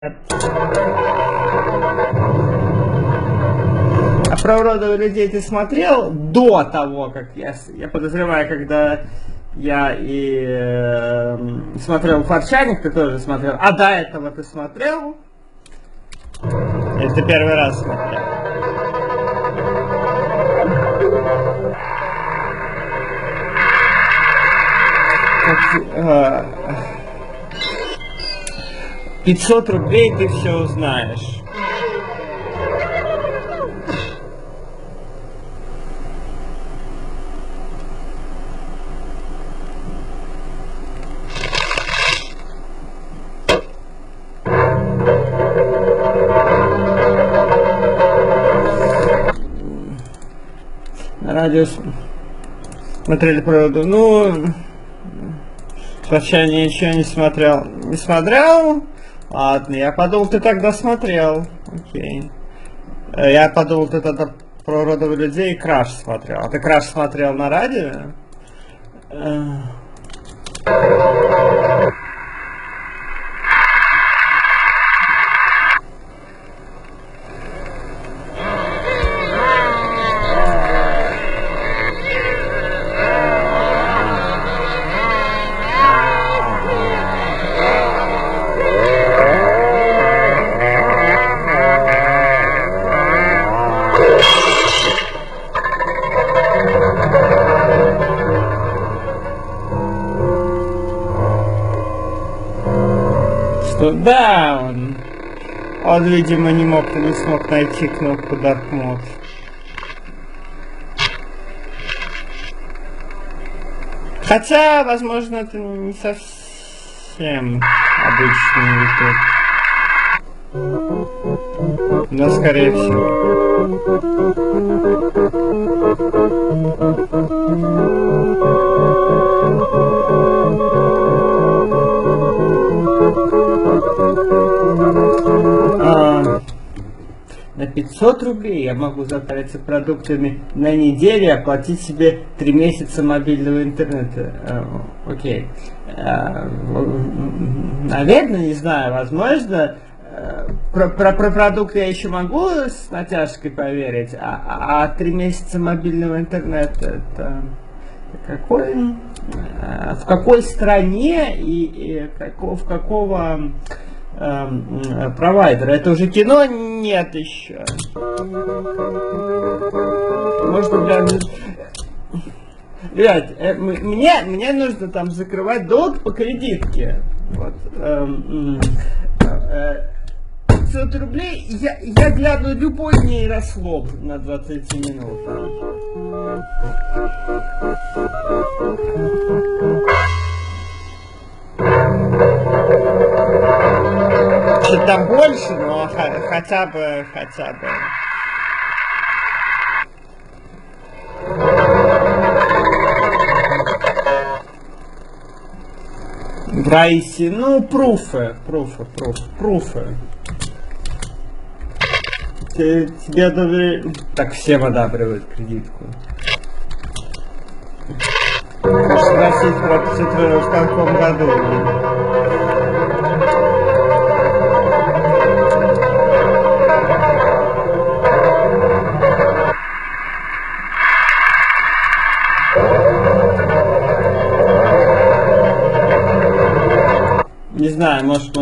А про уродов людей ты смотрел до того, как я подозреваю, когда я смотрел «Форчаник», ты тоже смотрел, а до этого ты смотрел? Или ты первый раз смотрел? Как, 500 рублей ты все узнаешь. На радио смотрели проводу. Ну, сначала ничего не смотрел. Не смотрел? Ладно, я подумал, ты тогда смотрел. Окей. Я подумал, ты тогда про уродов людей Краш смотрел. А ты Краш смотрел на радио? Да, он, видимо, не смог найти кнопку Dark Mode. Хотя, возможно, это не совсем обычный YouTube. Но, скорее всего. На 500 рублей я могу затариться продуктами на неделю и оплатить себе 3 месяца мобильного интернета. Окей. Наверное, не знаю, возможно. Про продукты я еще могу с натяжкой поверить, а 3 месяца мобильного интернета это какой? В какой стране и в какого провайдера? Это уже кино? Нет еще. Может, ребят, мне нужно там закрывать долг по кредитке. Вот. 500 рублей я гляну любой нейрослоп на 20 минут. Там больше, но хотя бы. Брайси, ну, пруфы. Тебе одобряют. Так, всем одабривают кредитку. Спросить в каком году. Не знаю, может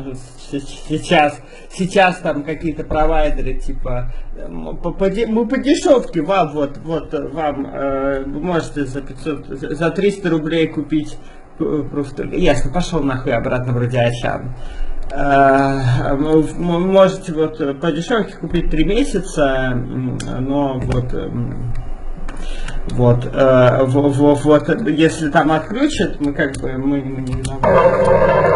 сейчас там какие-то провайдеры типа мы по дешевке вам вам вы можете за 300 рублей купить просто ясно, пошел нахуй обратно в Радиачан. Можете по дешевке купить 3 месяца, но если там отключат, мы не виноваты.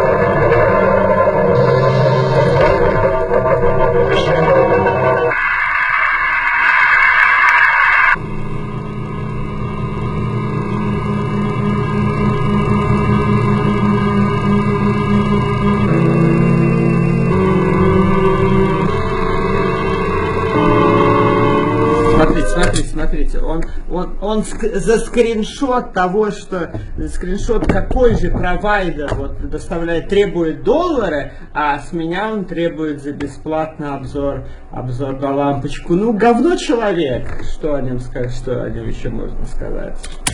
смотрите, он за скриншот того, что скриншот какой же провайдер вот предоставляет, требует доллары, а с меня он требует за бесплатный обзор на лампочку. Ну, говно человек. Что о нем сказать, что о нем еще можно сказать?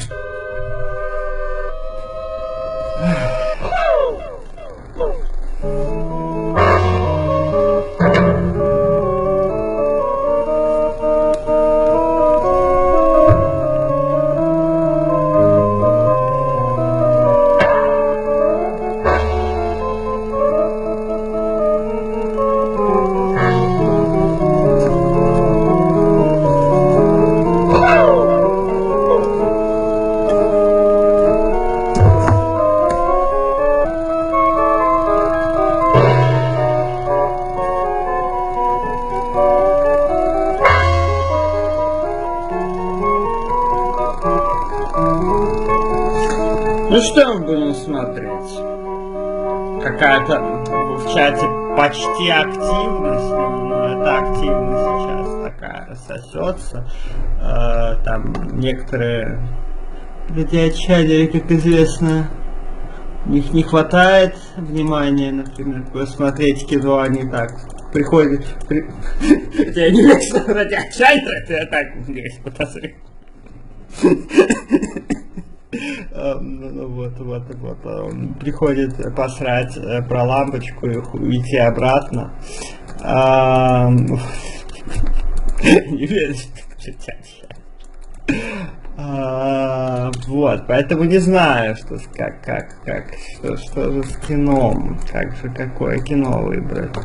Ну что мы будем смотреть? Какая-то в чате почти активность, но эта активность сейчас такая сосется. Там некоторые видеочайдеры, как известно, у них не хватает внимания, например, посмотреть кино, они так приходят. Я не вижу, что радиочайдеры, я так здесь подозреваю. Ну вот, он приходит посрать про лампочку и уйти обратно. Не верю, вот, поэтому не знаю, что же с кином, какое кино выбрать.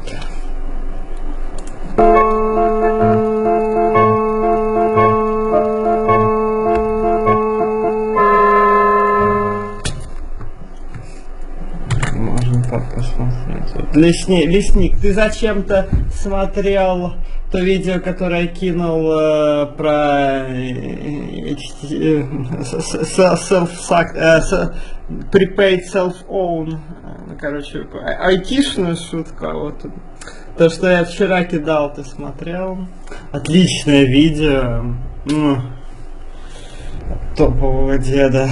Лесник, ты зачем-то смотрел то видео, которое я кинул про prepaid self-own, короче, айтишную шутку, вот. То, что я вчера кидал, ты смотрел? Отличное видео, топового деда.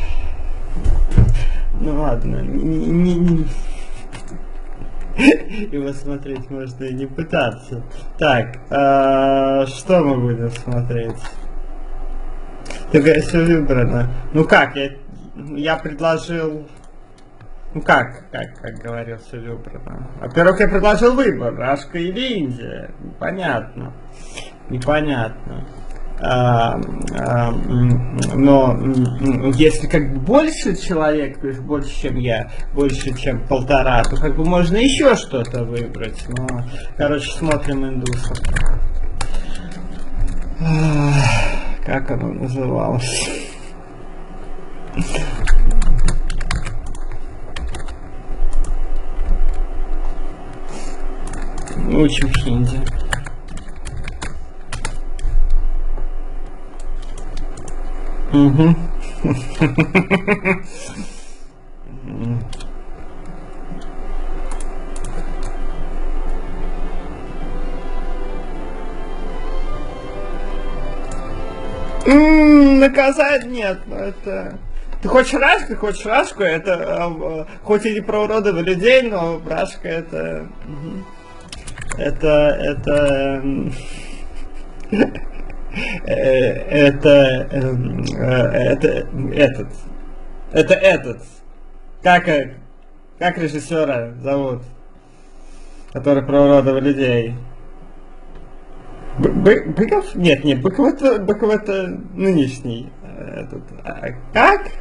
Ну ладно, его смотреть можно и не пытаться. Так, что мы будем смотреть? Только все выбрано. Ну как, я предложил... Ну как говорил, все выбрано. Во-первых, я предложил выбор, Рашка или Индия. Непонятно. Но если как бы больше человек, то есть больше, чем я, больше, чем 1,5, то как бы можно еще что-то выбрать. Но, короче, смотрим индусов. Как оно называлось? Учим хинди. Угу. Наказать нет, но это... Ты хочешь рашку, это хоть и не про уродов людей, но рашка это... этот. Как режиссера зовут? Который про уродов людей. Быков? Нет, Быков это нынешний. Как?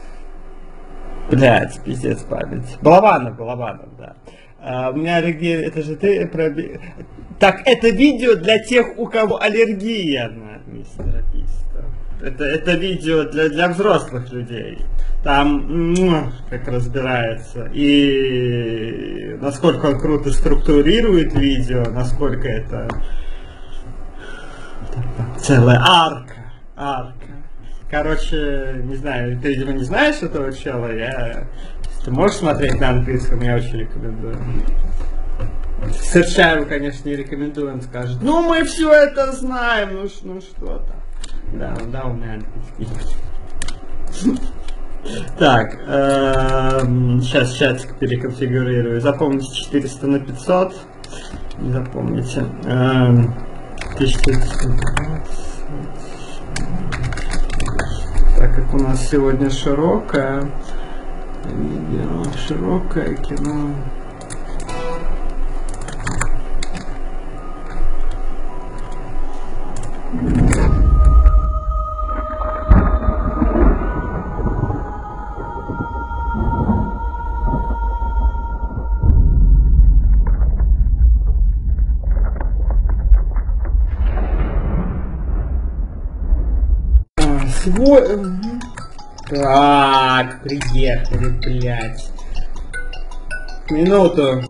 Блядь, пиздец память. Балабанов, да. У меня аллергия, это же ты про... Так, это видео для тех, у кого аллергия на мистера Биста. Это видео для взрослых людей. Там как разбирается. И насколько он круто структурирует видео, насколько это целая арка. Короче, не знаю, ты, видимо, не знаешь этого чела, если ты можешь смотреть на английском, я очень рекомендую. Серчаеву, конечно, не рекомендую, он скажет, ну мы все это знаем, ну что там. Да, да, у меня. Так, сейчас чатик переконфигурирую. Запомните 400 на 500. Не запомните. 1420. Так как у нас сегодня широкое кино. Так, приехали, блядь. Минуту.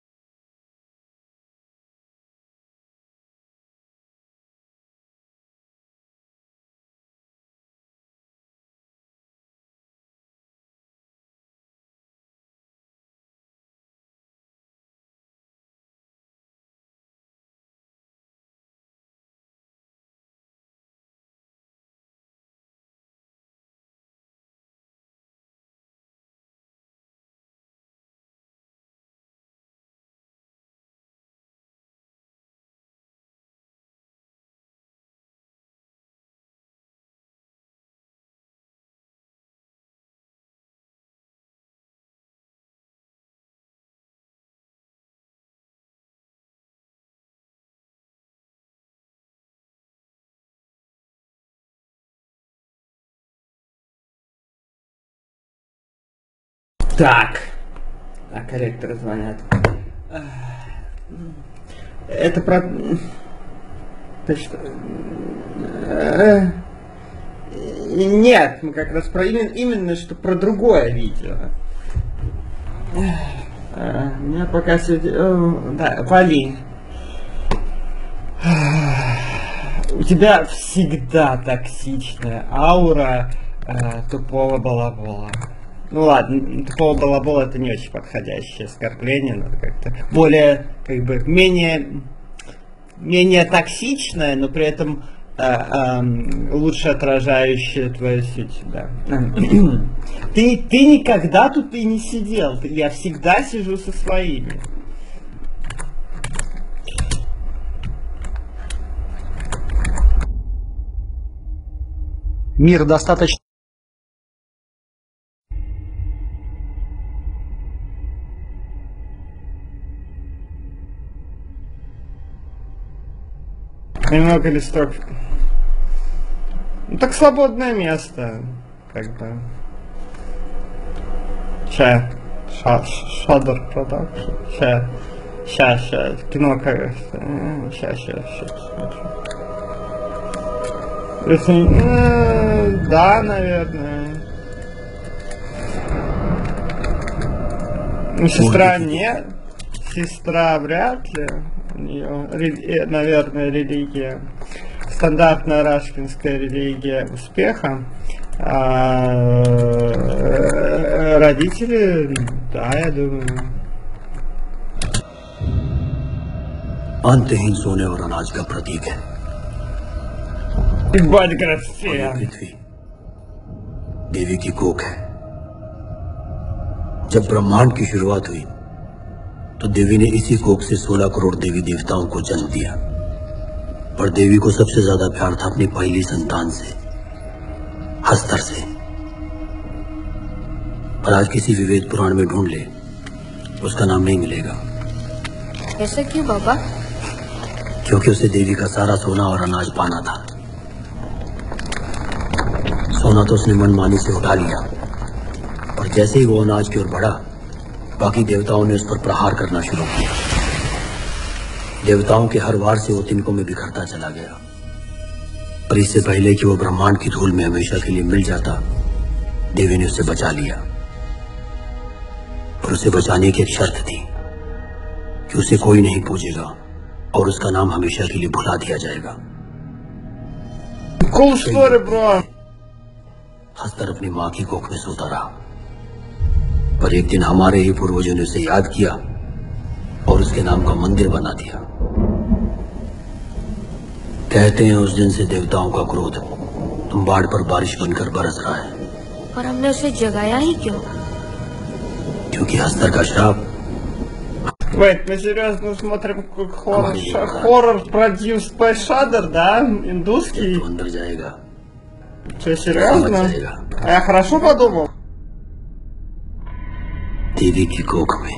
Так. А корректоры звонят. Это про... Ты что? Нет, мы как раз про именно что про другое видео. У меня пока сегодня... Да, вали. У тебя всегда токсичная аура тупого балабола. Ну ладно, тупого балабола это не очень подходящее оскорбление, но как-то более, как бы, менее токсичное, но при этом лучше отражающее твою суть, да. Ты никогда тут и не сидел, я всегда сижу со своими. Мир достаточно... Немного листок. Ну так свободное место, как бы. Шадор продакшн. Ща. Кино, кажется. Ща. Да, наверное. Ну, сестра нет. Сестра вряд ли. У нее, наверное, религия. Стандартная рашкинская религия успеха. А родители, да, я думаю. अंतहीन सोने और अनाज का प्रतीक है। पृथ्वी देवी की कोख है। जब ब्रह्मांड की शुरुआत हुई तो देवी ने इसी कोख से 16 करोड़ देवी देवताओं को जन्म दिया। पर देवी को सबसे ज्यादा प्यार था अपनी पहली संतान से, हस्तर से। पर आज किसी भी वेद पुराण में ढूंढ ले, उसका नाम नहीं मिलेगा। ऐसा क्यों बाबा? क्योंकि उसे देवी का सारा सोना और अनाज पाना था। सोना तो उसने मनमानी से उठा लिया, और जैसे ही वो अनाज की ओर बढ़ा, बाकी देवताओं ने उस पर प्रहार करना शुरू किया। देवताओं के हर वार से वो तिनकों में बिखरता चला गया। पर इससे पहले कि वो ब्रह्मांड की धूल में हमेशा के लिए मिल जाता, देवी ने उसे बचा लिया। और उसे बचाने की एक शर्त थी कि उसे कोई नहीं पूजेगा और उसका नाम हमेशा के लिए भुला दिया जाएगा। हस्तर अपनी मां की कोख में सोता रहा, पर एक दिन हमारे ही पूर्वजों ने उसे याद किया और उसके नाम का मंदिर बना दिया। कहते हैं उस दिन से देवताओं का क्रोध तुम बाढ़ पर बारिश बनकर बरस रहा है। पर हमने उसे जगाया ही क्यों? क्योंकि हस्तर का श्राप। Wait, мы серьезно смотрим как хоррор produced by Shudder, да? Индусский? तो अंदर जाएगा। Что, серьезно? А я хорошо подумал? देवी की कोख में।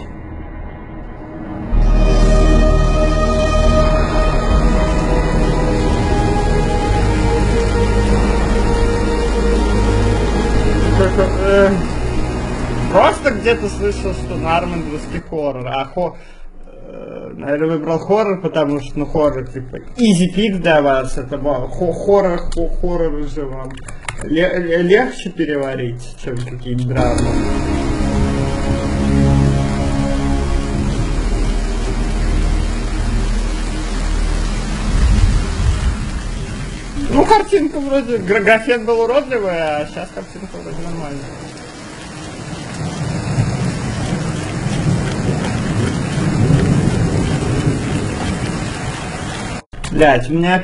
Просто где-то слышал, что норм индусский хоррор, наверное, выбрал хоррор, потому что, ну, хоррор, типа, easy pick для вас, это хоррор же вам легче переварить, чем какие-нибудь драмы. Ну, картинка вроде, графен был уродливый, а сейчас картинка вроде нормальная. Блять, мне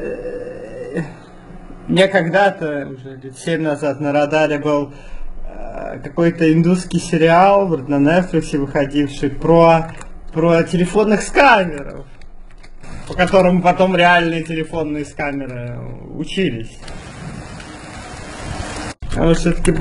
когда-то, уже лет 7 назад, на радаре был какой-то индусский сериал на Netflix выходивший про телефонных сканеров, по которым потом реальные телефонные сканеры учились. Потому что все-таки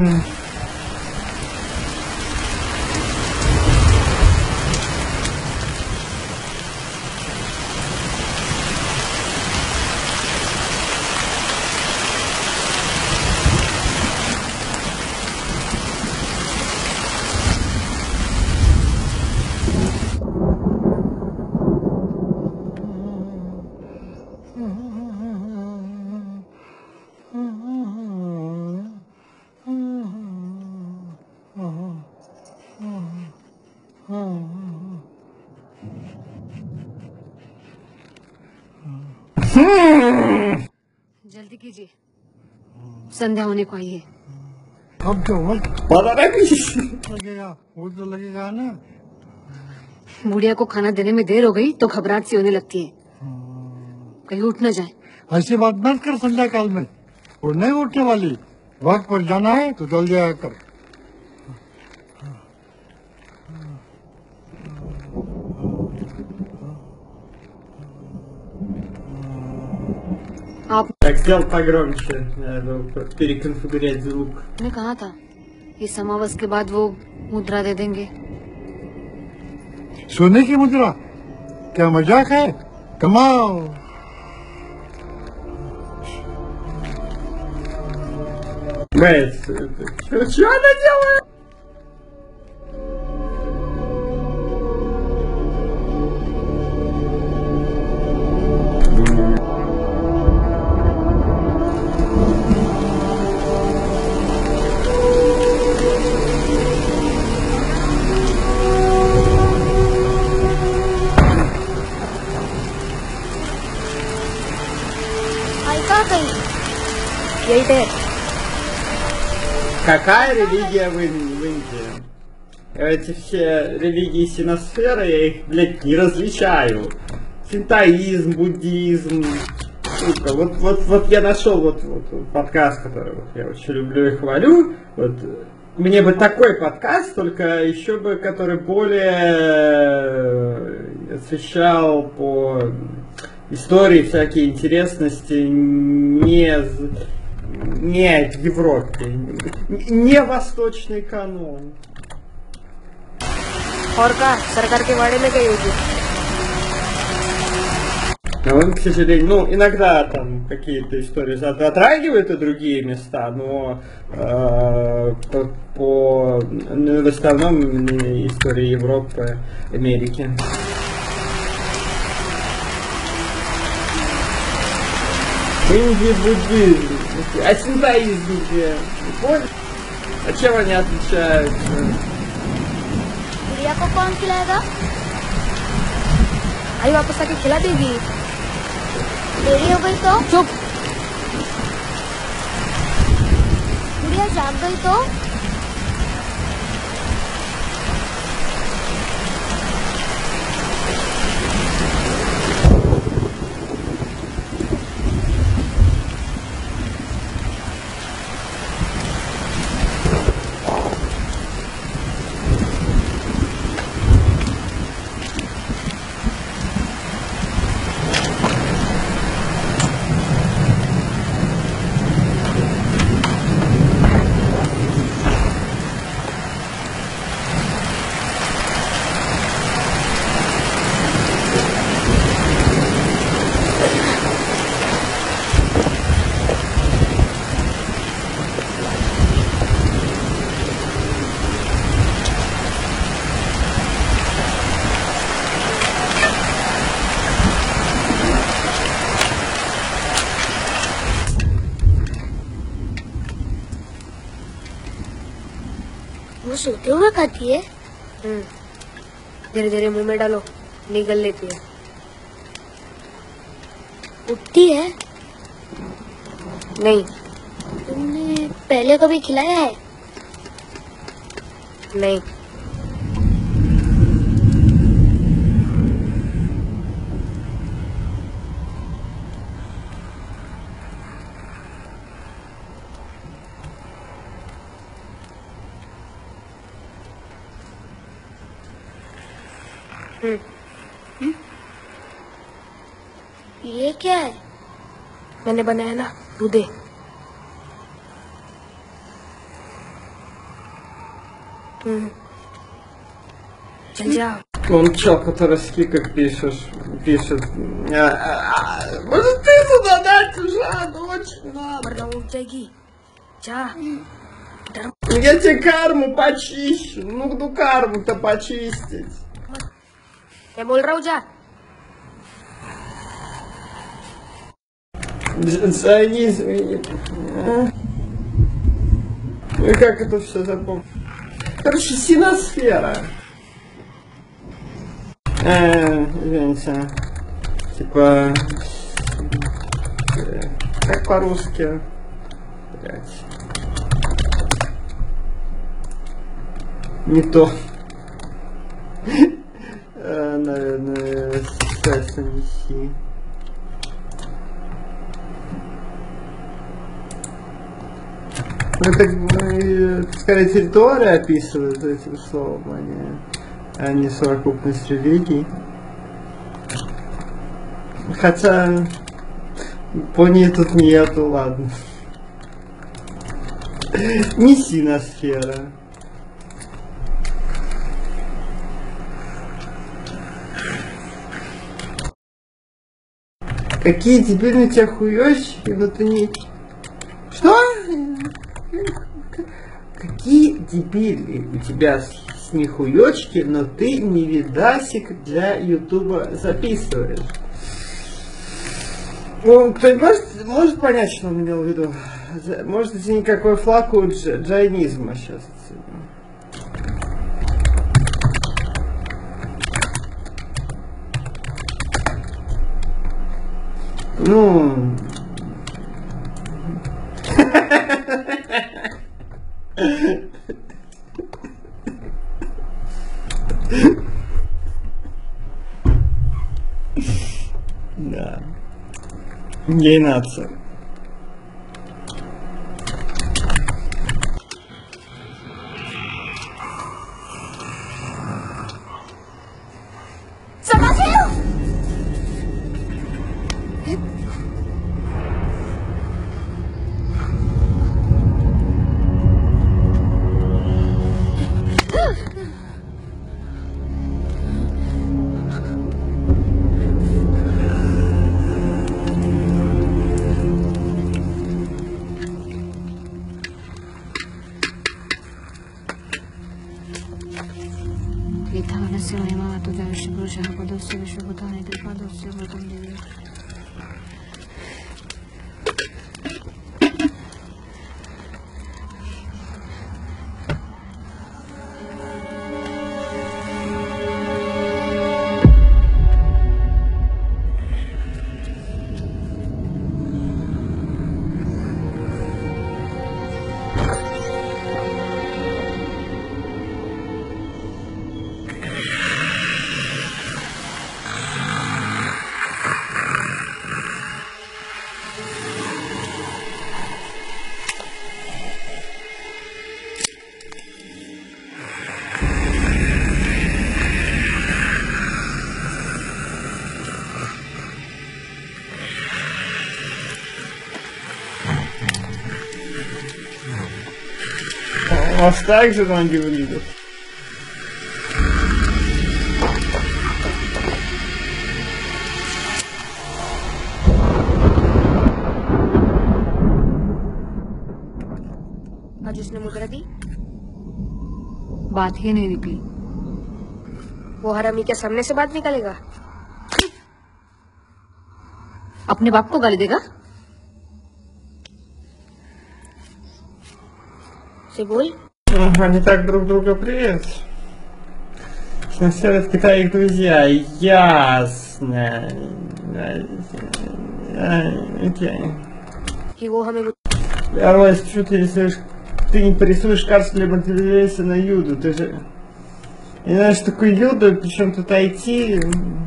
जल्दी कीजिए, संध्या होने को आई है। अब तो वक्त поторопись. लगेगा, वो तो लगेगा ना। बुढ़िया को खाना देने में देर हो गई तो घबराहट सी होने लगती है, कहीं उठ न जाए। ऐसी बात मत कर संध्या काल में, वो नहीं उठने वाली। वक्त पर जाना है तो जल्दी आया कर। आप Так, сделал погромче, надо переконфигурировать звук. ने कहा था इस समावस के बाद वो मुद्रा दे देंगे। सोने की मुद्रा? क्या मजाक है? कमाओ। Блять, что она делает? यही थे। Какая религия в Индии? Эти все религии синосферы, я их, блядь, не различаю. Синтоизм, буддизм. Сука, вот я нашел вот подкаст, который я очень люблю и хвалю. Вот, мне бы такой подкаст, только еще бы, который более освещал по истории всякие интересности не в Европе, не восточный канон. और का सरकार के बारे में कही होगी। Но он, к сожалению, ну, иногда там какие-то истории затрагивают и другие места, но ну, в основном именно истории Европы, Америки. Индия, буддизм, а синтоизм где? Понял? А чем они отличаются? गुड़िया को कौन खिलाएगा? आई वापस आके खिला देगी। देरी हो गई तो चुप। गुड़िया जाग गई तो खाना सोते हुए खाती है? धीरे धीरे मुंह में डालो, निगल लेती है। उठती है? नहीं। तुमने पहले कभी खिलाया है? नहीं। ये क्या है? मैंने बनाया ना, तू दे। चल जा। Он чел, который с Кикой пишет. Может ты туда дать уже? Очень надо. वरना उठ जाएगी। जा। Я тебе карму почищу. Ну карму-то почистить. मैं बोल रहा हूँ जा। Джайнизм. Ну как это все запомнить? Короче, синосфера. Извините. Типа... Как по-русски? Блять. Не то. Наверное, SSMC. Это скорее территория описывает этим словом, а не совокупность религий. Хотя Японии тут нету, ладно. Не синосфера. Какие дебильные у тебя хуёчки, но ты не... Что? Какие дебильные у тебя с нихуёчки, но ты не видасик для ютуба записываешь. Ну, кто-нибудь может понять, что он имел в виду? Может, это никакой флаг у джайнизма сейчас. Ну... Да. Гей-нация. У вас так же там гибридов? आज उसने मुद्रा दी, बात ही नहीं निकली। वो हरामी के सामने से बात निकालेगा? अपने बाप को गाली देगा? से बोल। Они так друг друга приветствуют. Сначала это их друзья. Ясно. Окей. कि वो हमें Орлась, почему ты рисуешь? Ты не порисуешь карту для материализации на Юду, ты же... Не знаешь, что такое Юда, причем тут IT...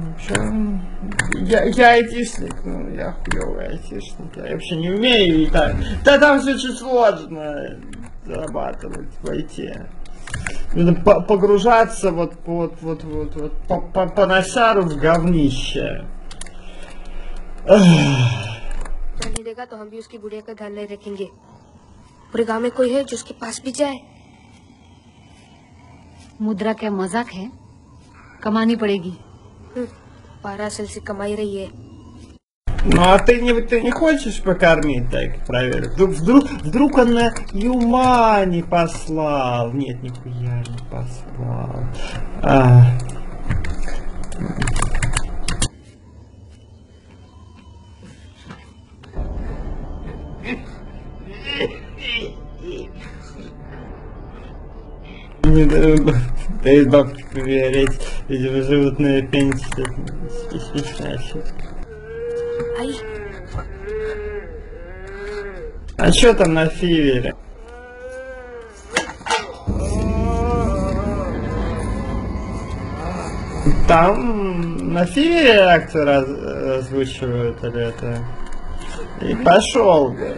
Я айтишник, ну, я хуёвый айтишник, я вообще не умею и так. Да там все очень сложно зарабатывать в IT. Нужно погружаться вот по носяру в говнище. नहीं देगा तो हम भी उसकी बुढ़िया का ध्यान नहीं रखेंगे। पूरे गांव में कोई है जो उसके पास भी जाए? मुद्रा क्या मजाक है? कमानी पड़ेगी। 12 साल से कमाई रही है। Ну а ты не хочешь покормить, дай-ка проверю. Вдруг она Юма не послал. Нет, нихуя не послал. Не дай бабки проверить, видимо, животные пенсии стеснящие. आई А что там на фивере? Там на фивере акцию озвучивают или это? И пошел бы.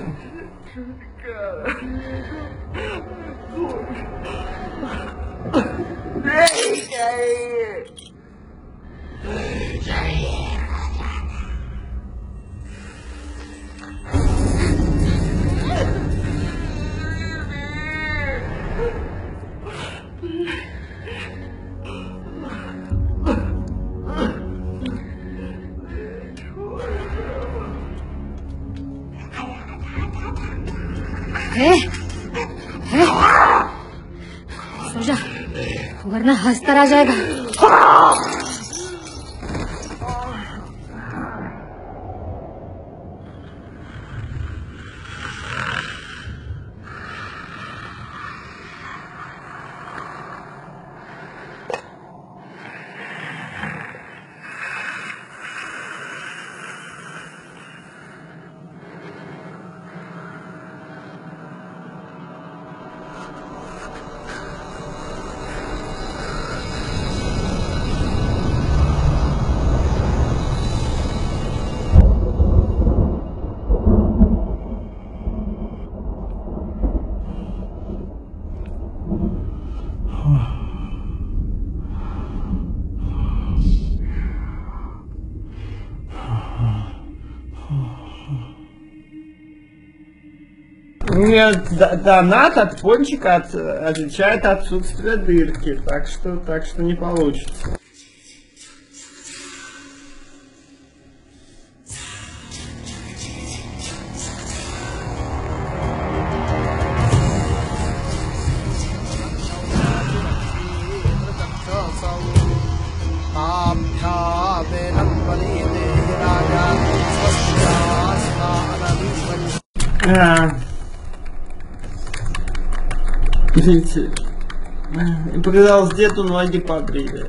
सो जा वरना हंसता रह जाएगा। Нет, донат от пончика отличает отсутствие дырки, так что не получится. Видите, показалось, деду ноги побрили.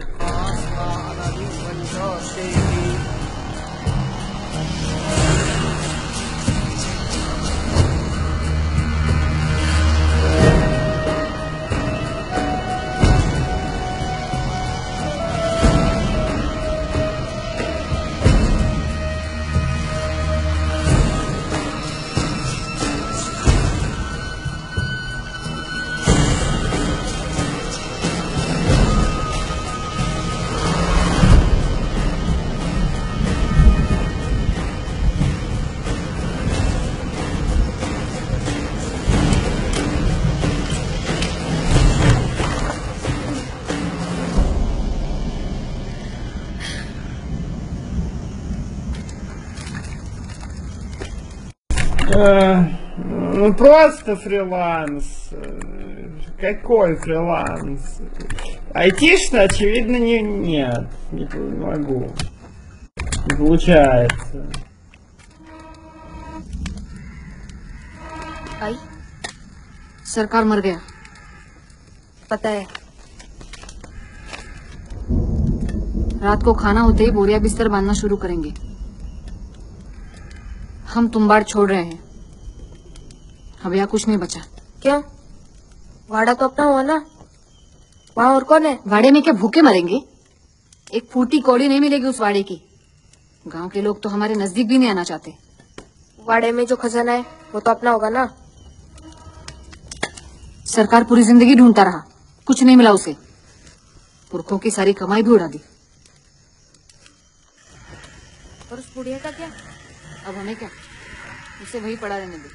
Ну просто фриланс. Какой фриланс? Айтишно, очевидно, нет. Не могу. Не получается. आई सरकार मर गया। पता है। रात को खाना होते ही बोरिया बिस्तर बांधना शुरू करेंगे। हम तुम्बाड़ छोड़ रहे हैं। अब यहाँ कुछ नहीं बचा। क्यों? वाड़ा तो अपना हुआ ना, वहाँ और कौन है? वाड़े में क्या भूखे मरेंगे? एक फूटी कौड़ी नहीं मिलेगी उस वाड़े की। गांव के लोग तो हमारे नजदीक भी नहीं आना चाहते। वाड़े में जो खजाना है वो तो अपना होगा ना। सरकार पूरी जिंदगी ढूंढता रहा, कुछ नहीं मिला उसे। पुरखों की सारी कमाई भी उड़ा दी। और उस बुढ़िया का क्या? अब हमें क्या, उसे वही पड़ा रहने दे।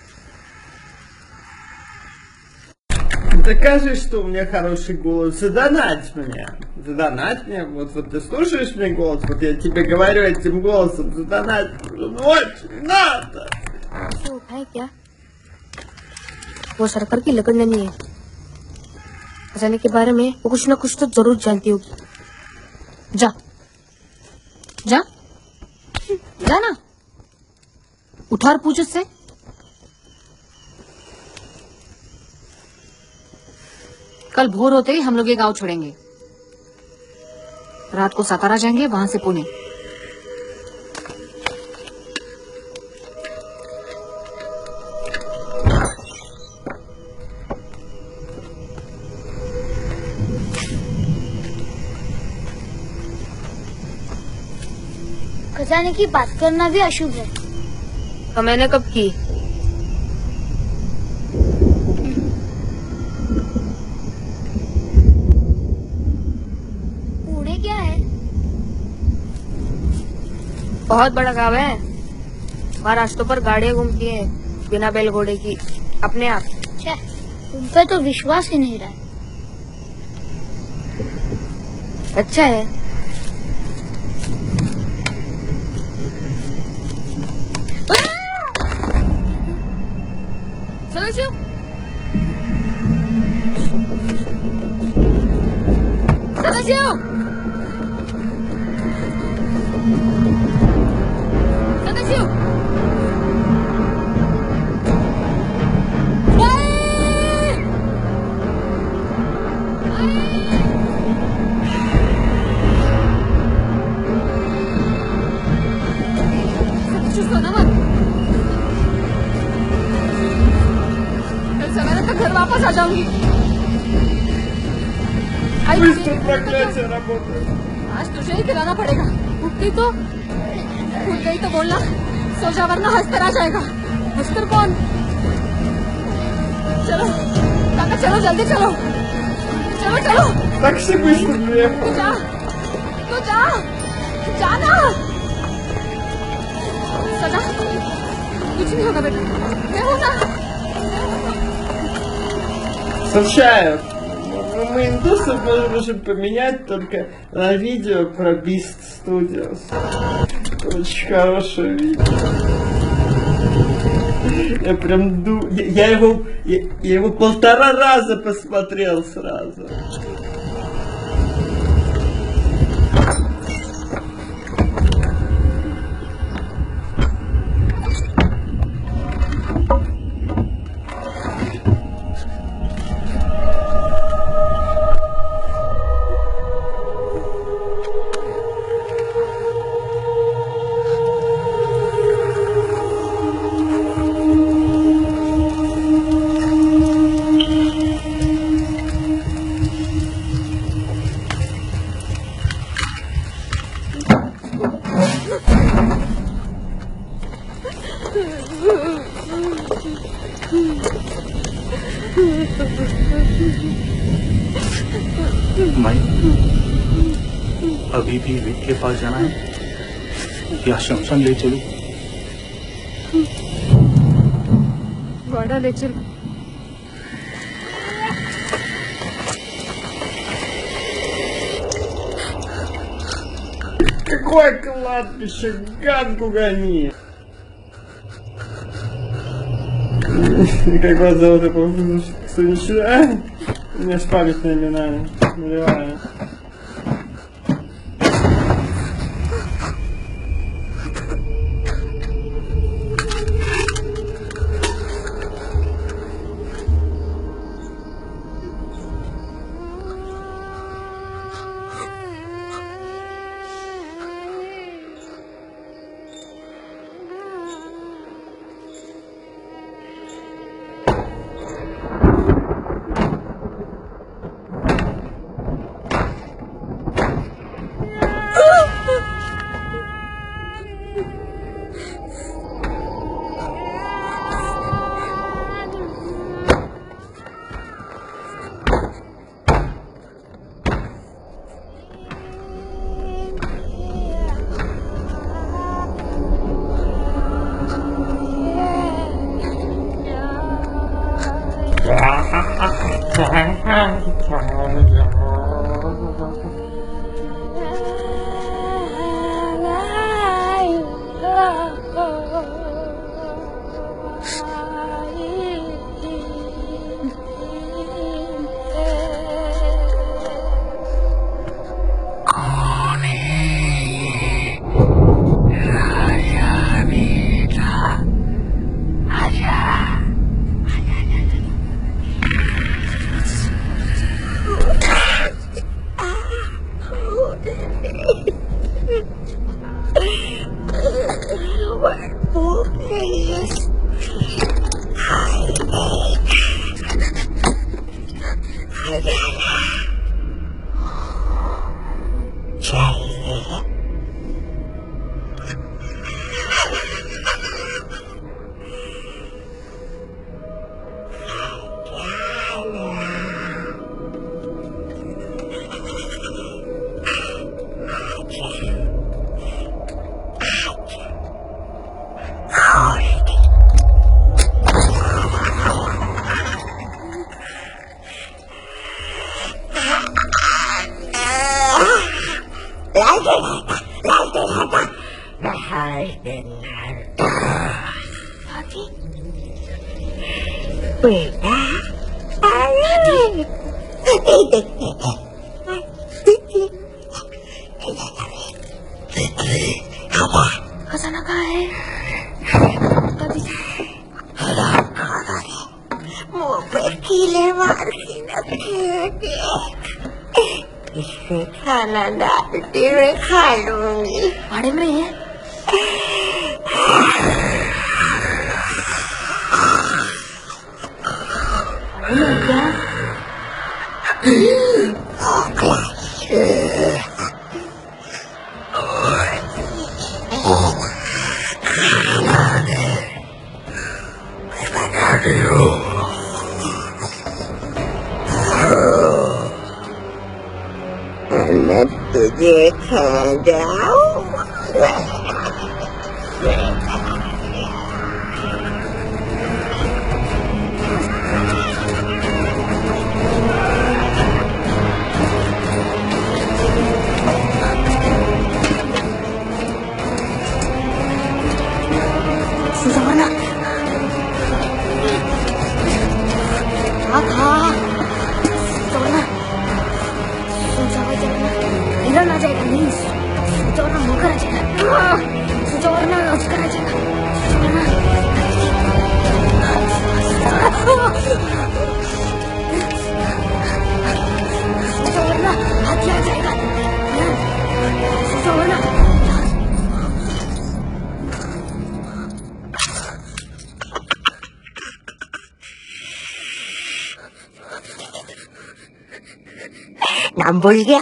Докажи, что у меня хороший голос, задонать мне. Задонать мне, вот ты слушаешь мне голос, вот я тебе говорю этим голосом, задонать очень надо. उसे उठाए क्या? वो सरकार की लगन नहीं है। खजाने के बारे में वो कुछ ना कुछ तो जरूर जानती होगी। जा जा जा ना, उठा और पूछ उससे। कल भोर होते ही हम लोग ये गांव छोड़ेंगे। रात को सातारा जाएंगे, वहां से पुणे। खजाने की बात करना भी अशुभ है। तो मैंने कब की? पुणे क्या है? बहुत बड़ा गाँव है। वहाँ रास्तों पर गाड़ियाँ घूमती हैं बिना बैल घोड़े की, अपने आप। छे, तुम पे तो विश्वास ही नहीं रहा है। अच्छा है। सदाशिव, सदाशिव, सदाशिव, सोना मत। कल सवेरे तक घर वापस आ जाऊंगी। Быстро проклятие работает. आज तुझे ही खिलाना पड़ेगा। उठती तो उठ गई तो बोलना, सो जा वरना हस्तर आ जाएगा। हस्तर कौन? चलो काका, चलो जल्दी चलो, चलो चलो। Такси быстро приехал. तू जा, तू जा, जाना। सदा, कुछ नहीं होगा बेटा, मैं हूं ना। Сообщаю. Мы индусов можем поменять только на видео про Beast Studios. Очень хорошее видео. Я прям я его 1,5 раза посмотрел сразу. माई, अभी भी विक के पास जाना है या शमशान ले चलूं? वाड़ा ले चल। Какое кладбище, Ганку гони! Как вас зовут, я помню, что ничего. У меня ж память на имена нулевая. खजाना कहाँ है? दादी मुँह पे कीले मार के इससे खाना डालती मैं खा लूंगी। भाड़े में है? क्या? मैं तुझे खा जाऊं। सुजाना हिरण आ जाएगा नहीं सुजाना मगर आ जाएगा सुजाना उसका आ जाएगा सुजाना हाथी आ जाएगा सुजाना नाम भूल गया।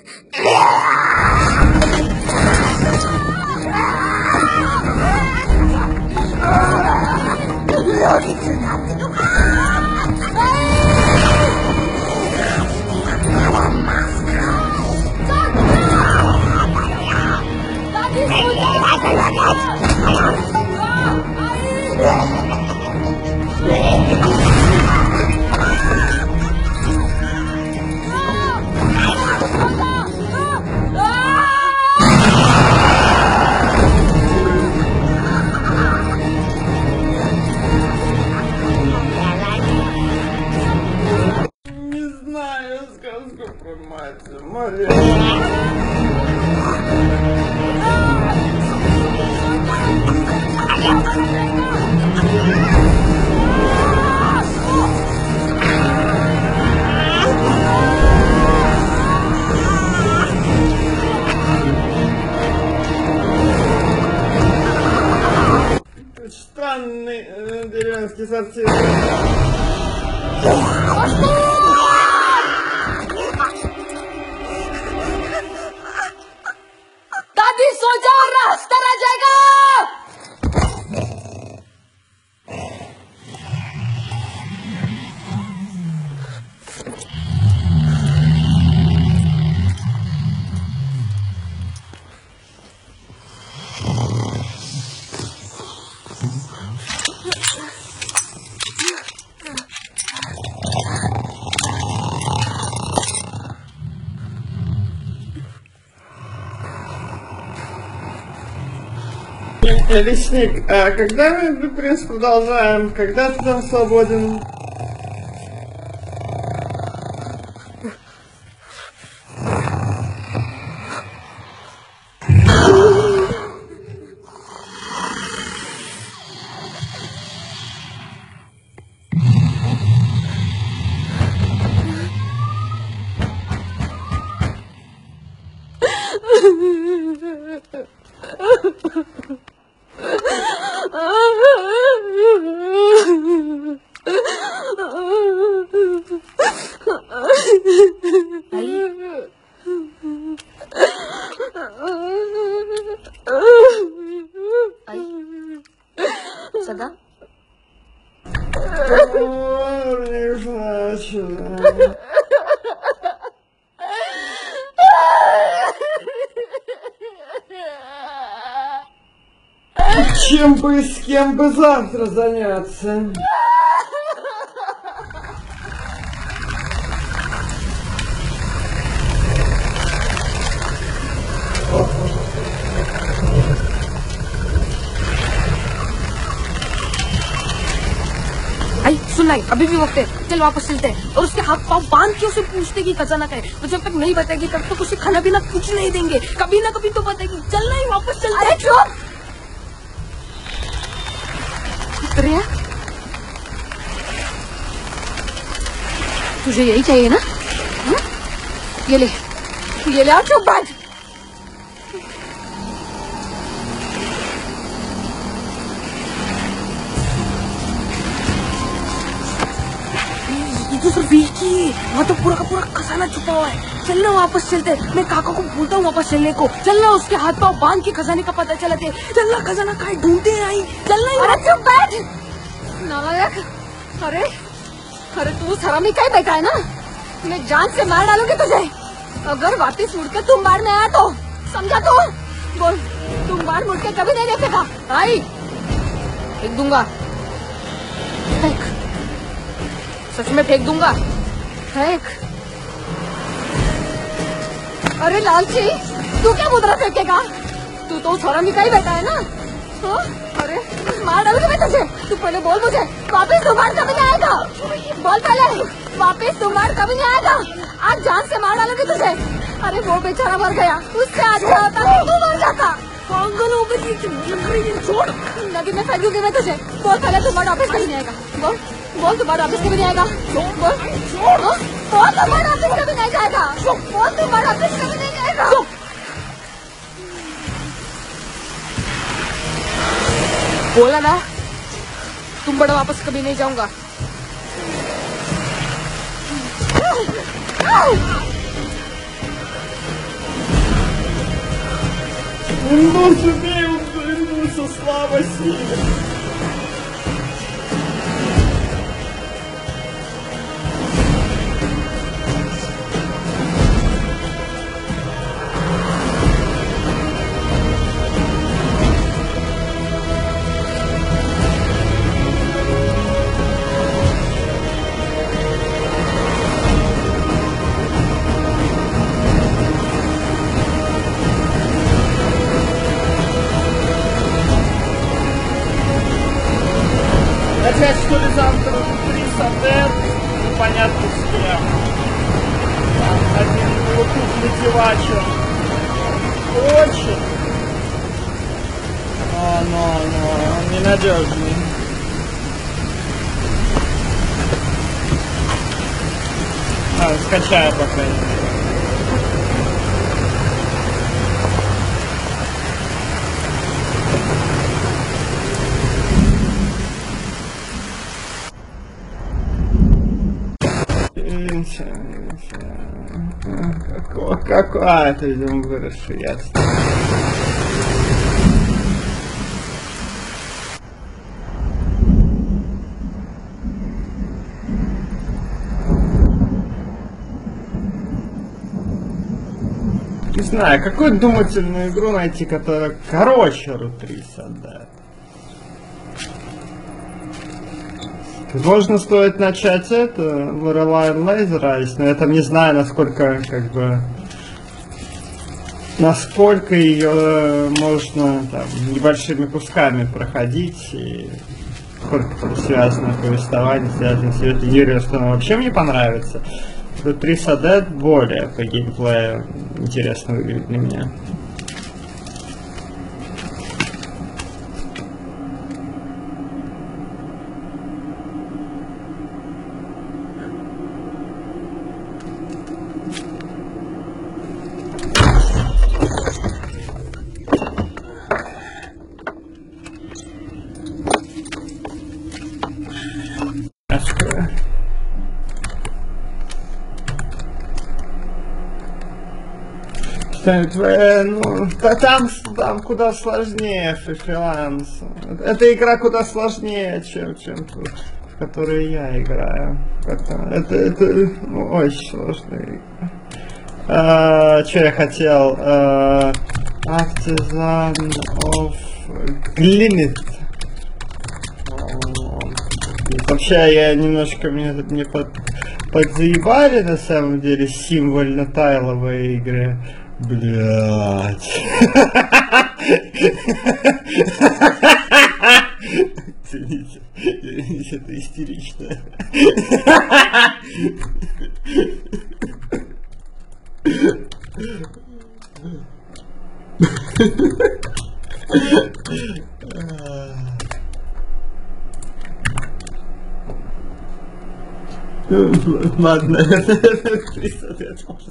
Странный деревенский сортир. दादी सो जाओ, रास्ता आ जाएगा। Лесник, а когда мы, в принципе, продолжаем? Когда ты там свободен? सदा Чем бы и с кем бы завтра заняться? आई सुन लाई, अभी भी वक्त है, चल वापस चलते हैं और उसके हाथ पांव बांध के उसे पूछते कि खजाना का है। तो जब तक नहीं बताएगी तब तक उसे खाना पीना कुछ नहीं देंगे, कभी ना कभी तो बताएगी। चलना ही, वापस चलते हैं। चुप रिया, तुझे यही चाहिए ना? ये ले आ, चुप बैठ। ये तो सिर्फ एक ही है, वहाँ तो पूरा का पूरा खजाना छुपा हुआ है। चलना वापस चलते, मैं काका को बोलता हूँ वापस चलने को। चलना, उसके हाथ पाँव बांध के खजाने का पता चलाते। चलना, खजाना कहाँ ढूंढते हैं। आई चलना ही। अरे चुप बैठ नालायक। अरे तू हरामी का ही बैठा है ना? मैं जान से मार डालूंगी तुझे अगर वापस मुड़ के तुम बाढ़ में आया तो। समझा तू? बोल, तुम बाढ़ मुड़ के कभी नहीं देखेगा। आई फेंक दूंगा, फेंक, सच में फेंक दूंगा, फेंक। अरे लालची, तू क्या मुद्रा फेंकेगा? तू तो उस हरामी का ही बैठा है ना? हाँ? अरे मार डालूंगी मैं तुझे। तू पहले बोल मुझे, वापस तुम्हार कभी नहीं आएगा। बोल पहले, वापस तुम्हार कभी नहीं आएगा। आज जान से मार डालूंगी तुझे। अरे वो बेचारा मर गया, उससे अच्छा होता तो तू मर जाता। पागल हो गई, छोड़। नदी में फेंक दूंगी मैं तुझे। बोल पहले तुम्हारा वापस कभी नहीं आएगा। बोल बोल, तुम्हारा वापस कभी नहीं आएगा। बोल बोल, तुम्हारा वापस कभी नहीं जाएगा। बोल, तुम्हारा वापस कभी नहीं जाएगा। बोला ना, तुम बड़ा वापस कभी नहीं जाऊंगा। Слава силе! Опять что ли завтра 3 садет, непонятно с кем. Один лопухный девачер. Очень. Он ненадежный. Скачаю по крайней мере. Какая это, видимо, выросший, ясно. Не знаю, какую думательную игру найти, которая короче Рутриса, да. Возможно, стоит начать это, Lorelei Laser Eyes, но я там не знаю, насколько, как бы... насколько ее можно там небольшими кусками проходить, и сколько там связано повествование, связано с этой Юрием, что она вообще мне понравится. Трисадет более по геймплею интересно выглядит для меня. Ну, там куда сложнее фриланс. Эта игра куда сложнее, чем ту, в которую я играю. Это ну, очень сложная игра. Что я хотел? Artisan of Glimmet. Вообще я немножко мне подзаебали на самом деле символьно-тайловые игры. Блять. Извините, это истерично. Ладно, это 300 лет можно.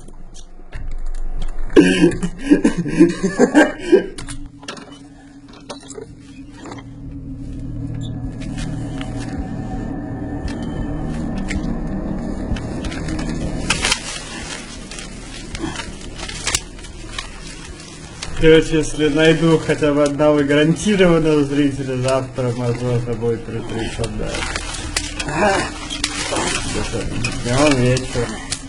Короче, если найду хотя бы одного гарантированного зрителя, завтра возможно будет ретрит отдать. Днем вечером.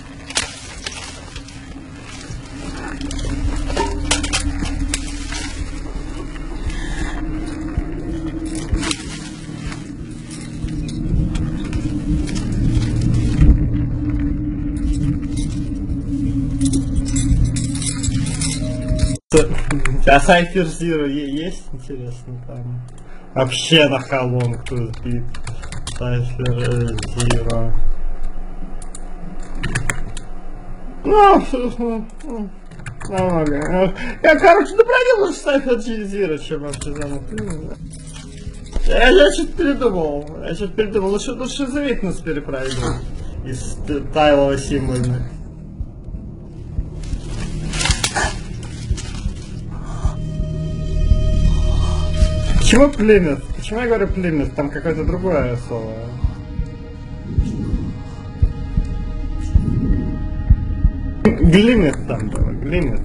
А Cypher Zero есть, интересно, там? Вообще на холон кто сбит. Cypher Zero. Ну, я, короче, добродел лучше Cypher Zero, чем Artisan. Я что-то передумал. Лучше The Witness перепройду из тайлово-символьных. Почему Плимет? Почему я говорю Плимет? Там какое-то другое слово. Глимет там было, Глимет.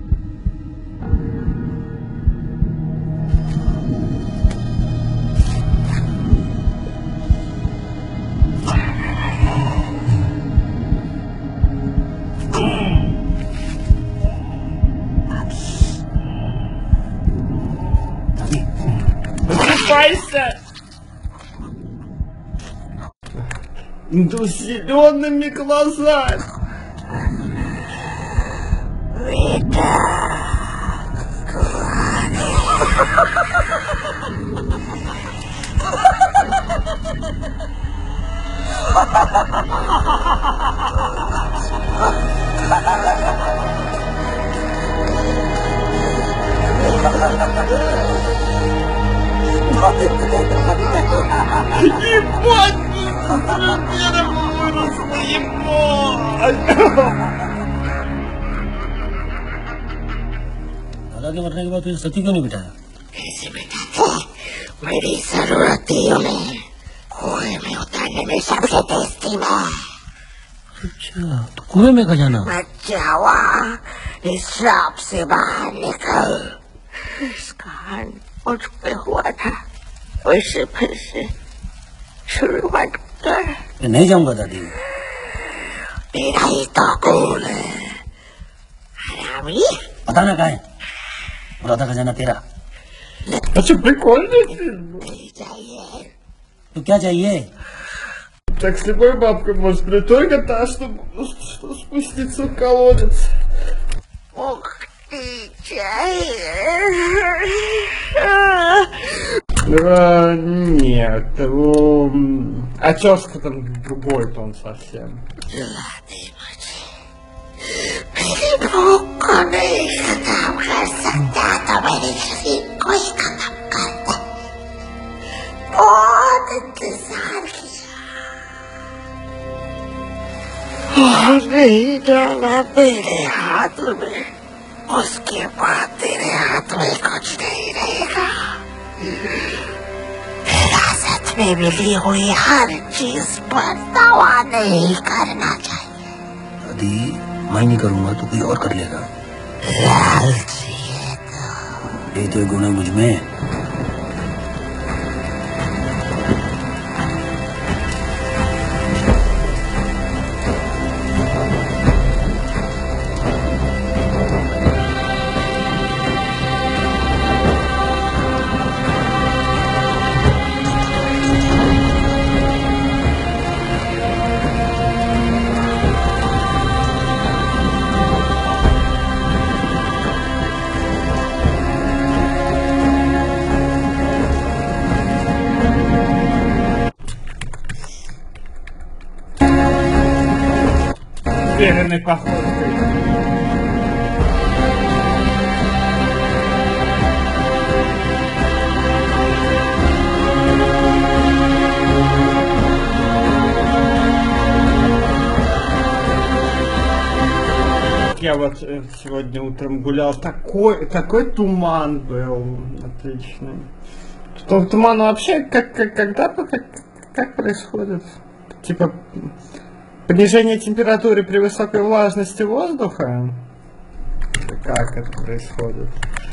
Засыпайся! Да зелеными глазами! Ебать! दादा के मरने के बाद तुझे सती क्यों नहीं बिठाया? कैसे बिठाते? मेरी जरूरत थी उन्हें। कुएं में उतारने में सबसे टेस्टी मैं। अच्छा, तो कुएं में कहाँ जाना? बच्चा हुआ, इस श्राप से बाहर निकल। इसका अंत मुझ पे हुआ था, वैसे फिर से शुरुआत कर। मैं नहीं जाऊंगा दादी। तेरा ही तो कौन है? हरामी? पता ना कहाँ है। बुरा खजाना तेरा। अच्छा прикольный фильм. चाहिए। तो क्या चाहिए? Так с любой бабкой может быть только та, чтобы спуститься в колодец. Ух Нет, отёска там другой тон совсем. नहीं डाला मेरे हाथ में, उसके बाद तेरे हाथ में कुछ नहीं रहेगा। विरासत में मिली हुई हर चीज पर दावा नहीं करना चाहिए। दादी मैं नहीं करूंगा तो कोई और कर लेगा। लालची है ये तो गुण है मुझ में। Уверенной походкой. Я вот сегодня утром гулял, такой туман был, отличный. Что туман вообще как происходит? Типа понижение температуры при высокой влажности воздуха? Как это происходит?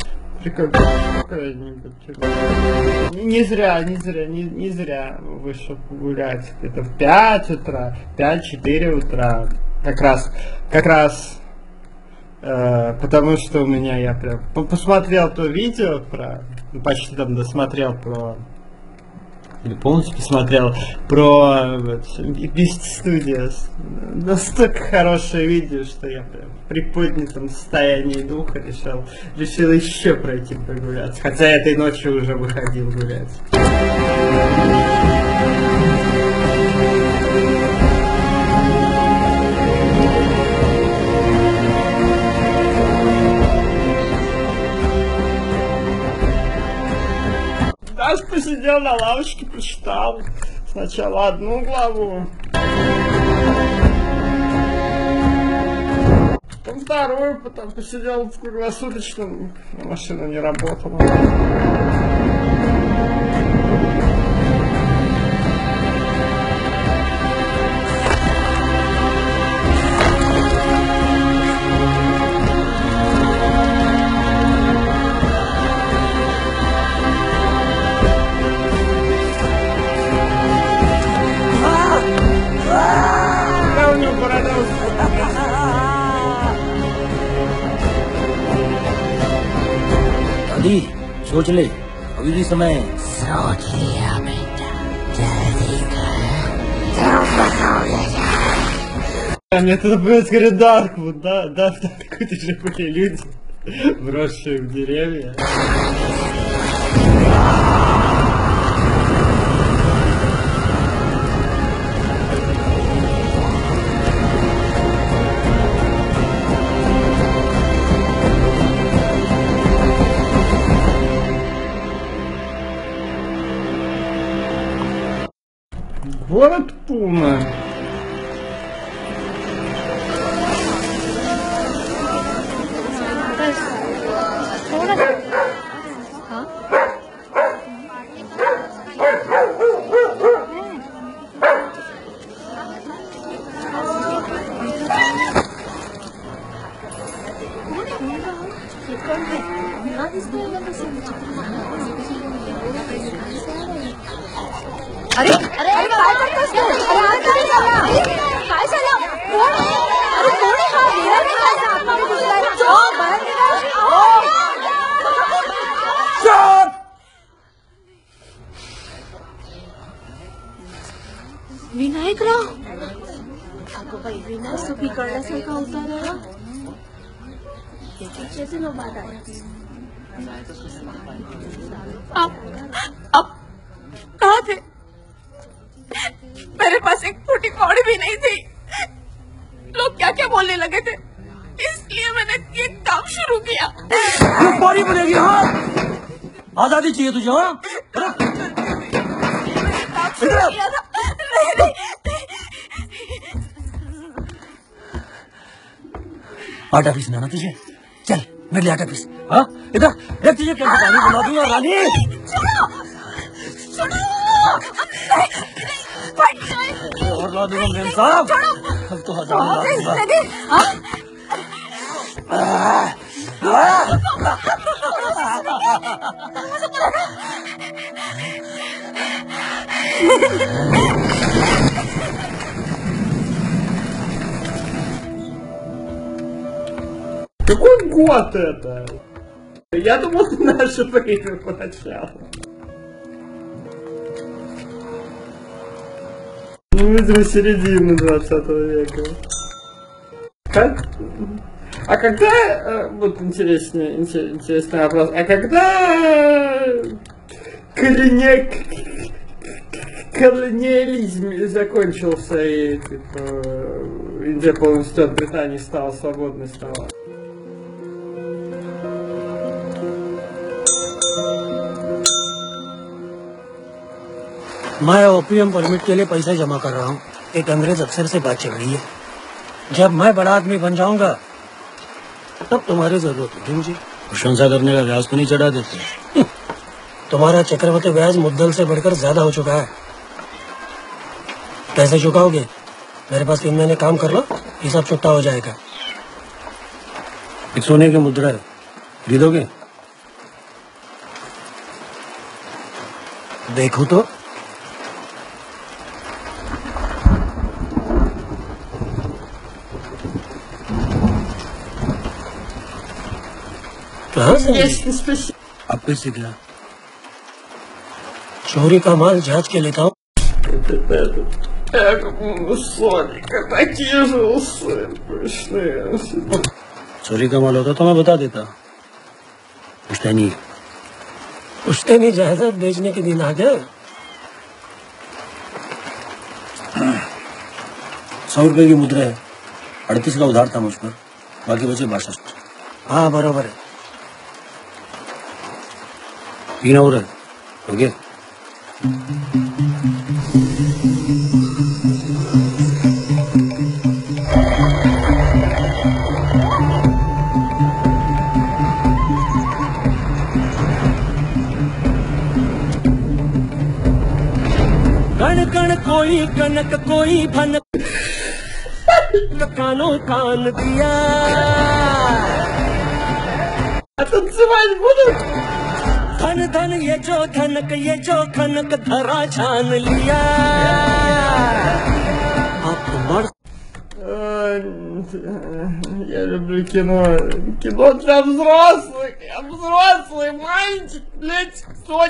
Не зря вышел погулять. Это в 5 утра, 5-4 утра. Как раз потому что у меня, я прям посмотрел то видео про, почти там досмотрел про, или полностью посмотрел про Beast Studios. Настолько хорошее видео, что я прям в приподнятом состоянии духа решил еще пройти прогуляться. Хотя этой ночью уже выходил гулять. Даже посидел на лавочке, прочитал сначала одну главу, потом вторую, потом посидел в круглосуточном, машина не работала. दादी सोच ले, अभी भी समय है। सोच लिया बेटा, जल्दी कर। Мне это напоминает скорее Дарквуд, да? Да, там какие-то же были люди, вросшие в деревья. Город Пуна. अरे अरे अरे काय करतोस तू? काय झालं? कोण? अरे कोण आहे हा? वीरा नाही का? आतमध्ये घुसलाय. जो बाहेर निघा. विनायकराव, अगं बाई विनायक बिघडल्यासारखा होता रे. पीछे से नो बात आया। अब कहाँ थे? मेरे पास एक फूटी कौड़ी भी नहीं थी। लोग क्या क्या बोलने लगे थे, इसलिए मैंने ये काम शुरू किया। बड़ी बोलेगी हाँ, आजादी चाहिए तुझे हाँ? आटा पीसना ना तुझे, चल मेरे लिए आटा पीस। हाँ इधर देख, तुझे क्या पानी बना दूंगा रानी। और ला दूंगा मेम साहब, अब तो Какой год это? Я думал, это наше время поначалу. Ну, видимо, середина 20 века. Как? А когда, вот интересный вопрос, а когда колониализм закончился и типа, Индия полностью от Британии стала свободной стала? मैं ओपीएम परमिट के लिए पैसा जमा कर रहा हूँ। एक अंग्रेज अफसर से बात चल रही है। जब मैं बड़ा आदमी बन जाऊंगा तब तुम्हारी जरूरत होगी मुझे। प्रशंसा करने का व्याज तो नहीं चढ़ा देते। तुम्हारा चक्रवृद्धि ब्याज मुद्दल से बढ़कर ज्यादा हो चुका है। कैसे चुकाओगे? मेरे पास 3 महीने काम कर लो, ये सब छुट्टा हो जाएगा। एक सोने की मुद्रा है, खरीदोगे? देखो तो कहाँ से? अब कैसे गया? चोरी का माल जांच के लेता हूँ। चोरी का माल होता तो मैं बता देता। पुश्तैनी जायदाद बेचने के दिन आ गए। 100 रुपए की मुद्रा है, 38 का उधार था मुझ पर, बाकी बचे 62। हाँ बराबर है। 3 और है, हो गया। कण कण कोई कनक कोई भनक, कानों कान दिया। Танцевать будут? धन धन ये जो खनक धरा छान लिया। आप मर। Я люблю кино. Кино для взрослых. Я взрослый мальчик, блядь.